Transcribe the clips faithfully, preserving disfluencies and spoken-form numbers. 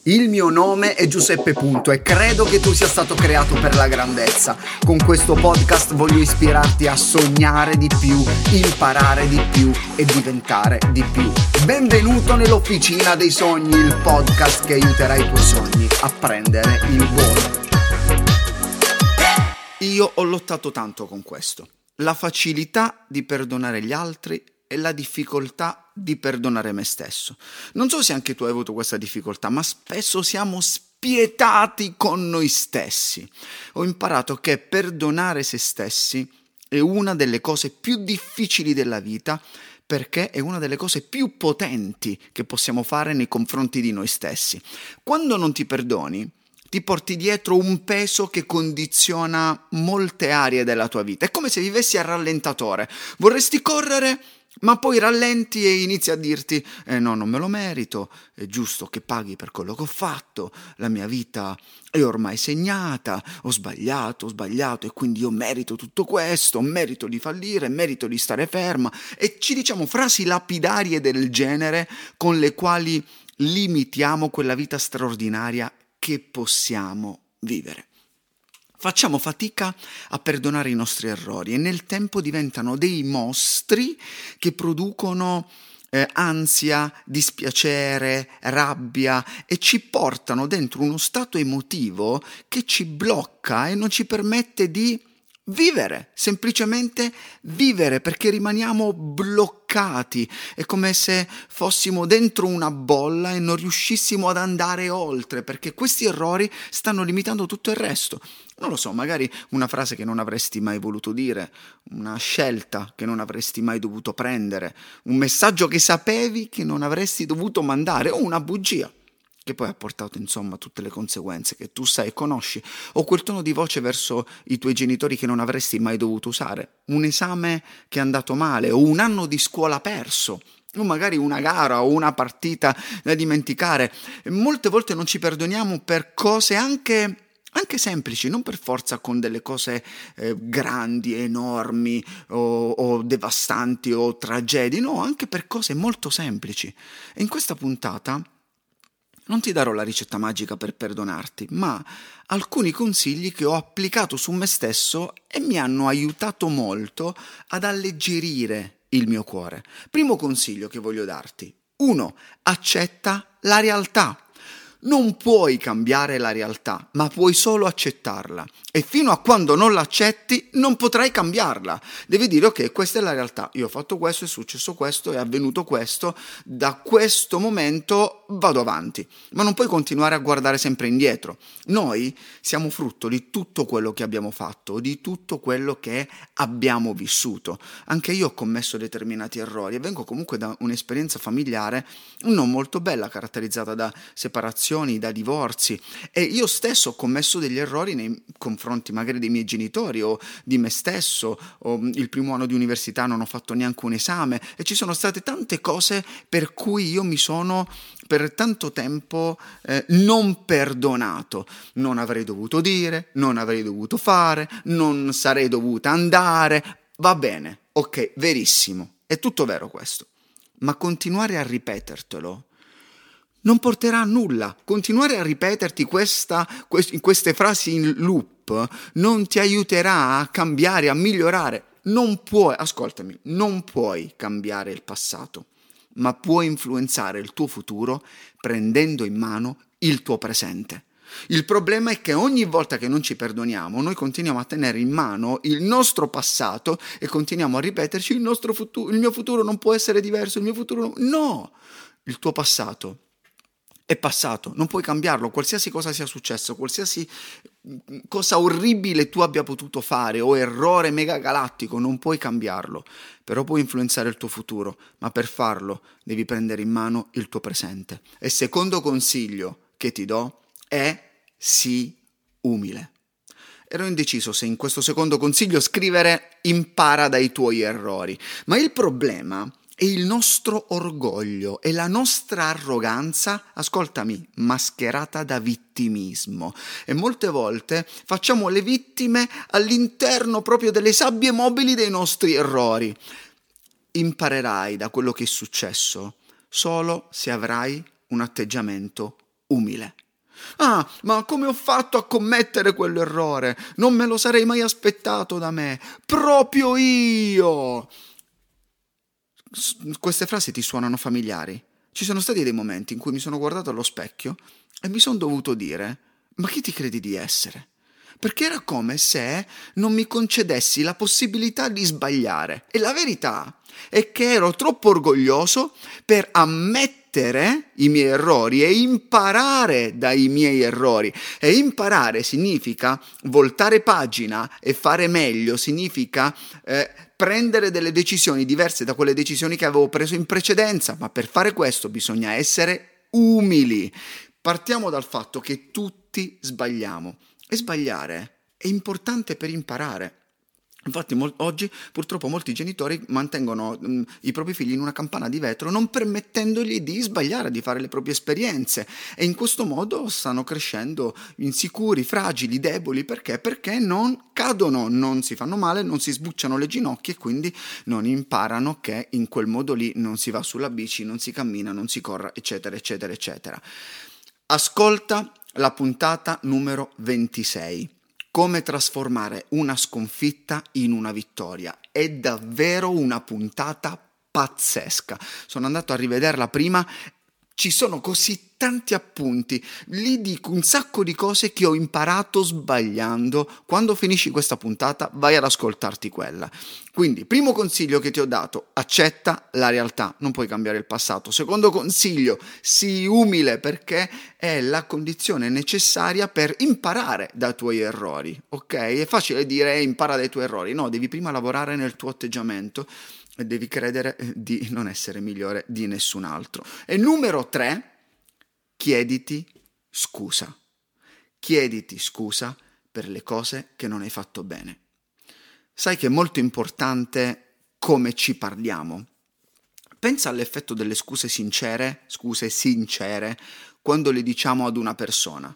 Il mio nome è Giuseppe Punto e credo che tu sia stato creato per la grandezza. Con questo podcast voglio ispirarti a sognare di più, imparare di più e diventare di più. Benvenuto nell'Officina dei Sogni, il podcast che aiuterà i tuoi sogni a prendere il volo. Io ho lottato tanto con questo. La facilità di perdonare gli altri e la difficoltà di perdonare me stesso. Non so se anche tu hai avuto questa difficoltà, ma spesso siamo spietati con noi stessi. Ho imparato che perdonare se stessi è una delle cose più difficili della vita, perché è una delle cose più potenti che possiamo fare nei confronti di noi stessi. Quando non ti perdoni, ti porti dietro un peso che condiziona molte aree della tua vita. È come se vivessi a rallentatore. Vorresti correre, ma poi rallenti e inizi a dirti eh no, non me lo merito, è giusto che paghi per quello che ho fatto, la mia vita è ormai segnata, ho sbagliato, ho sbagliato e quindi io merito tutto questo, merito di fallire, merito di stare ferma e ci diciamo frasi lapidarie del genere con le quali limitiamo quella vita straordinaria che possiamo vivere. Facciamo fatica a perdonare i nostri errori e nel tempo diventano dei mostri che producono eh, ansia, dispiacere, rabbia e ci portano dentro uno stato emotivo che ci blocca e non ci permette di vivere, semplicemente vivere, perché rimaniamo bloccati. È come se fossimo dentro una bolla e non riuscissimo ad andare oltre, perché questi errori stanno limitando tutto il resto. Non lo so, magari una frase che non avresti mai voluto dire, una scelta che non avresti mai dovuto prendere, un messaggio che sapevi che non avresti dovuto mandare o una bugia che poi ha portato insomma tutte le conseguenze che tu sai e conosci, o quel tono di voce verso i tuoi genitori che non avresti mai dovuto usare, un esame che è andato male o un anno di scuola perso, o magari una gara o una partita da dimenticare. Molte volte non ci perdoniamo per cose anche Anche semplici, non per forza con delle cose eh, grandi, enormi o, o devastanti o tragedie, no, anche per cose molto semplici. E in questa puntata non ti darò la ricetta magica per perdonarti, ma alcuni consigli che ho applicato su me stesso e mi hanno aiutato molto ad alleggerire il mio cuore. Primo consiglio che voglio darti. uno. Accetta la realtà. Non puoi cambiare la realtà, ma puoi solo accettarla. E fino a quando non l'accetti non potrai cambiarla. Devi dire ok, questa è la realtà, io ho fatto questo, è successo questo, è avvenuto questo, da questo momento vado avanti. Ma non puoi continuare a guardare sempre indietro. Noi siamo frutto di tutto quello che abbiamo fatto, di tutto quello che abbiamo vissuto. Anche io ho commesso determinati errori e vengo comunque da un'esperienza familiare non molto bella, caratterizzata da separazioni, da divorzi, e io stesso ho commesso degli errori nei confronti magari dei miei genitori o di me stesso, o il primo anno di università non ho fatto neanche un esame e ci sono state tante cose per cui io mi sono per tanto tempo eh, non perdonato. Non avrei dovuto dire, non avrei dovuto fare, non sarei dovuta andare. Va bene, ok, verissimo, è tutto vero questo, ma continuare a ripetertelo non porterà a nulla. Continuare a ripeterti questa, queste frasi in loop non ti aiuterà a cambiare, a migliorare. Non puoi, ascoltami, non puoi cambiare il passato, ma puoi influenzare il tuo futuro prendendo in mano il tuo presente. Il problema è che ogni volta che non ci perdoniamo, noi continuiamo a tenere in mano il nostro passato e continuiamo a ripeterci il nostro futuro, il mio futuro non può essere diverso, il mio futuro non... No! Il tuo passato è passato, non puoi cambiarlo, qualsiasi cosa sia successo, qualsiasi cosa orribile tu abbia potuto fare o errore mega galattico, non puoi cambiarlo, però puoi influenzare il tuo futuro, ma per farlo devi prendere in mano il tuo presente. E il secondo consiglio che ti do è sii umile. Ero indeciso se in questo secondo consiglio scrivere impara dai tuoi errori, ma il problema è il nostro orgoglio e la nostra arroganza, ascoltami, mascherata da vittimismo. E molte volte facciamo le vittime all'interno proprio delle sabbie mobili dei nostri errori. Imparerai da quello che è successo solo se avrai un atteggiamento umile. Ah, ma come ho fatto a commettere quell'errore? Non me lo sarei mai aspettato da me. Proprio io! Queste frasi ti suonano familiari? Ci sono stati dei momenti in cui mi sono guardato allo specchio e mi sono dovuto dire: ma chi ti credi di essere? Perché era come se non mi concedessi la possibilità di sbagliare. E la verità è che ero troppo orgoglioso per ammettere i miei errori e imparare dai miei errori. E imparare significa voltare pagina e fare meglio, significa eh, prendere delle decisioni diverse da quelle decisioni che avevo preso in precedenza. Ma per fare questo bisogna essere umili. Partiamo dal fatto che tutti sbagliamo. E sbagliare è importante per imparare. Infatti mol- oggi purtroppo molti genitori mantengono mh, i propri figli in una campana di vetro, non permettendogli di sbagliare, di fare le proprie esperienze, e in questo modo stanno crescendo insicuri, fragili, deboli. Perché? Perché non cadono, non si fanno male, non si sbucciano le ginocchia e quindi non imparano che in quel modo lì non si va sulla bici, non si cammina, non si corre, eccetera, eccetera, eccetera. Ascolta la puntata numero ventisei. Come trasformare una sconfitta in una vittoria. È davvero una puntata pazzesca. Sono andato a rivederla prima. Ci sono così tanti appunti, lì dico un sacco di cose che ho imparato sbagliando. Quando finisci questa puntata vai ad ascoltarti quella. Quindi, primo consiglio che ti ho dato: accetta la realtà, non puoi cambiare il passato. Secondo consiglio: sii umile, perché è la condizione necessaria per imparare dai tuoi errori, ok? È facile dire impara dai tuoi errori, no, devi prima lavorare nel tuo atteggiamento e devi credere di non essere migliore di nessun altro. E numero tre, chiediti scusa. Chiediti scusa per le cose che non hai fatto bene. Sai che è molto importante come ci parliamo. Pensa all'effetto delle scuse sincere, scuse sincere, quando le diciamo ad una persona.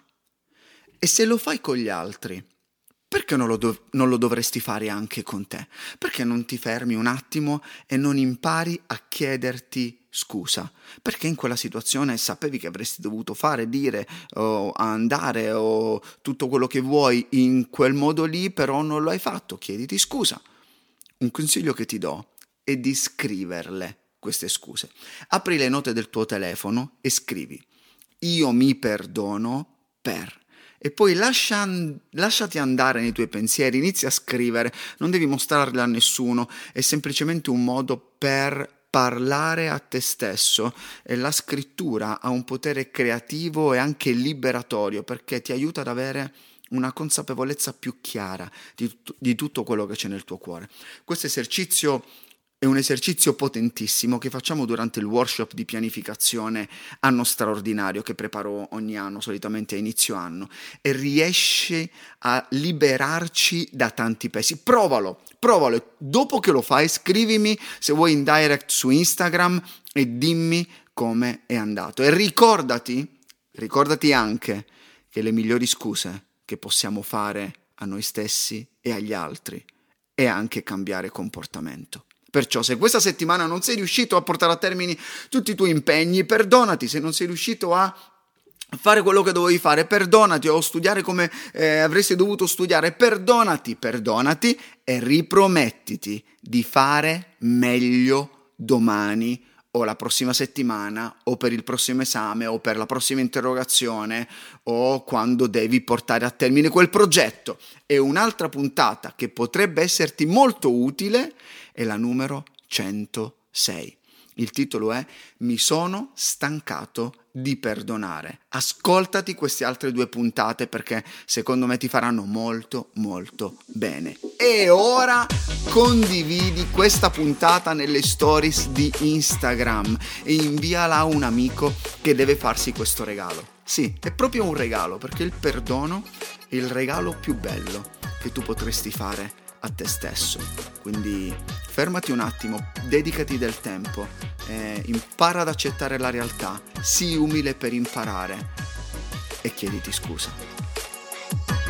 E se lo fai con gli altri, perché non lo, dov- non lo dovresti fare anche con te? Perché non ti fermi un attimo e non impari a chiederti scusa? Perché in quella situazione sapevi che avresti dovuto fare, dire o andare o tutto quello che vuoi in quel modo lì, però non lo hai fatto. Chiediti scusa. Un consiglio che ti do è di scriverle queste scuse. Apri le note del tuo telefono e scrivi: io mi perdono per... E poi lascia, lasciati andare nei tuoi pensieri, inizia a scrivere, non devi mostrarle a nessuno, è semplicemente un modo per parlare a te stesso. E la scrittura ha un potere creativo e anche liberatorio, perché ti aiuta ad avere una consapevolezza più chiara di, di tutto quello che c'è nel tuo cuore. Questo esercizio è un esercizio potentissimo che facciamo durante il workshop di pianificazione anno straordinario che preparo ogni anno, solitamente a inizio anno, e riesce a liberarci da tanti pesi. Provalo, provalo. Dopo che lo fai, scrivimi se vuoi in direct su Instagram e dimmi come è andato. E ricordati, ricordati anche che le migliori scuse che possiamo fare a noi stessi e agli altri è anche cambiare comportamento. Perciò, se questa settimana non sei riuscito a portare a termine tutti i tuoi impegni, perdonati. Se non sei riuscito a fare quello che dovevi fare, perdonati, o studiare come eh, avresti dovuto studiare, perdonati, perdonati e ripromettiti di fare meglio domani o la prossima settimana o per il prossimo esame o per la prossima interrogazione o quando devi portare a termine quel progetto. E un'altra puntata che potrebbe esserti molto utile è la numero centosei. Il titolo è Mi sono stancato di perdonare. Ascoltati queste altre due puntate perché secondo me ti faranno molto molto bene. E ora condividi questa puntata nelle stories di Instagram e inviala a un amico che deve farsi questo regalo. Sì, è proprio un regalo, perché il perdono è il regalo più bello che tu potresti fare a te stesso. Quindi fermati un attimo, dedicati del tempo, eh, impara ad accettare la realtà, sii umile per imparare e chiediti scusa.